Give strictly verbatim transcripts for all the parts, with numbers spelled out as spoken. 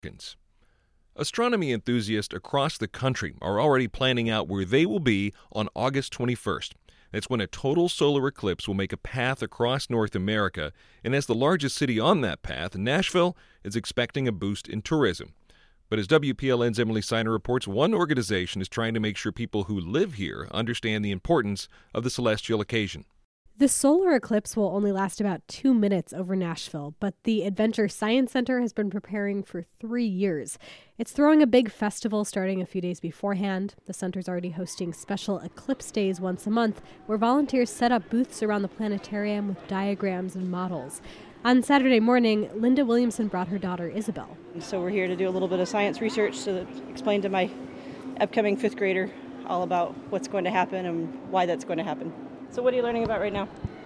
Astronomy enthusiasts across the country are already planning out where they will be on August twenty-first. That's when a total solar eclipse will make a path across North America, and as the largest city on that path, Nashville is expecting a boost in tourism. But as W P L N's Emily Siner reports, one organization is trying to make sure people who live here understand the importance of the celestial occasion. The solar eclipse will only last about two minutes over Nashville, but the Adventure Science Center has been preparing for three years. It's throwing a big festival starting a few days beforehand. The center's already hosting special eclipse days once a month, where volunteers set up booths around the planetarium with diagrams and models. On Saturday morning, Linda Williamson brought her daughter Isabel. So we're here to do a little bit of science research to explain to my upcoming fifth grader all about what's going to happen and why that's going to happen. So what are you learning about right now?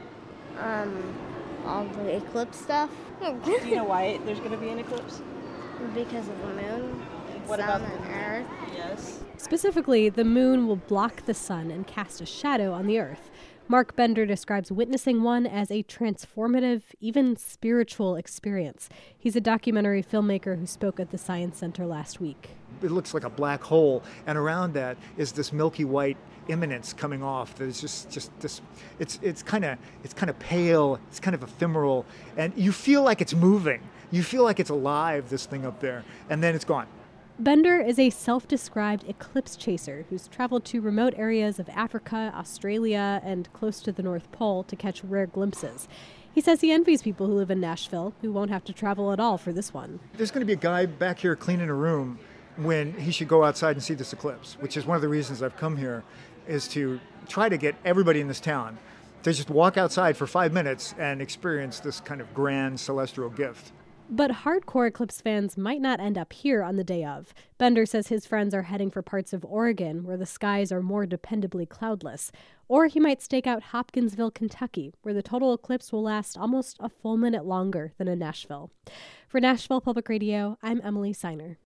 Um, all the eclipse stuff. Do you know why there's going to be an eclipse? Because of the moon, What sun, about the and moon? Earth. Yes. Specifically, the moon will block the sun and cast a shadow on the Earth. Mark Bender describes witnessing one as a transformative, even spiritual experience. He's a documentary filmmaker who spoke at the Science Center last week. It looks like a black hole, and around that is this milky white imminence coming off that is just just this it's it's kind of it's kind of pale, it's kind of ephemeral, and you feel like it's moving, you feel like it's alive, this thing up there, and then it's gone. Bender is a self-described eclipse chaser who's traveled to remote areas of Africa, Australia, and close to the North Pole to catch rare glimpses. He says he envies people who live in Nashville who won't have to travel at all for this one. There's going to be a guy back here cleaning a room when he should go outside and see this eclipse, which is one of the reasons I've come here, is to try to get everybody in this town to just walk outside for five minutes and experience this kind of grand celestial gift. But hardcore eclipse fans might not end up here on the day of. Bender says his friends are heading for parts of Oregon where the skies are more dependably cloudless. Or he might stake out Hopkinsville, Kentucky, where the total eclipse will last almost a full minute longer than in Nashville. For Nashville Public Radio, I'm Emily Siner.